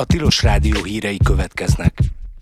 A Tilos Rádió hírei következnek.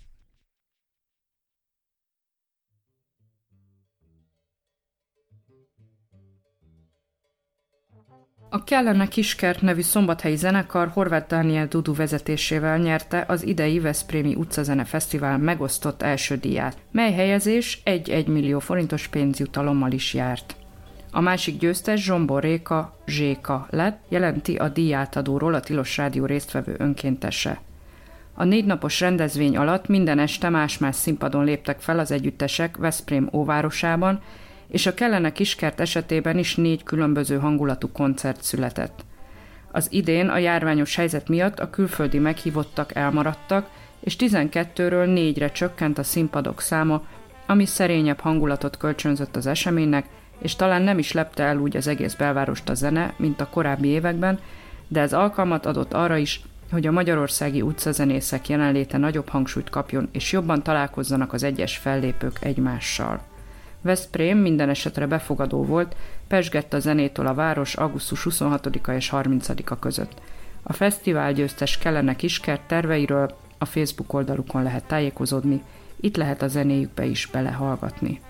A Kellene Kiskert nevű szombathelyi zenekar Horváth Dániel Dudu vezetésével nyerte az idei Veszprémi Utcazene Fesztivál megosztott első díját, mely helyezés 1 millió forintos pénzjutalommal is járt. A másik győztes Zsombor Réka, Zséka lett, jelenti a díjátadóról a Tilos Rádió résztvevő önkéntese. A 4 napos rendezvény alatt minden este más-más színpadon léptek fel az együttesek Veszprém óvárosában, és a Kellene Kiskert esetében is 4 különböző hangulatú koncert született. Az idén a járványos helyzet miatt a külföldi meghívottak elmaradtak, és 12-ről 4-re csökkent a színpadok száma, ami szerényebb hangulatot kölcsönzött az eseménynek, és talán nem is lepte el úgy az egész belvárost a zene, mint a korábbi években, de ez alkalmat adott arra is, hogy a magyarországi utcazenészek jelenléte nagyobb hangsúlyt kapjon, és jobban találkozzanak az egyes fellépők egymással. Veszprém minden esetre befogadó volt, pezsgett a zenétől a város augusztus 26-a és 30-a között. A fesztivál győztes Kellene Kiskert terveiről a Facebook oldalukon lehet tájékozódni, itt lehet a zenéjükbe is belehallgatni.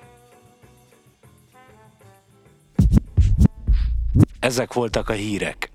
Ezek voltak a hírek.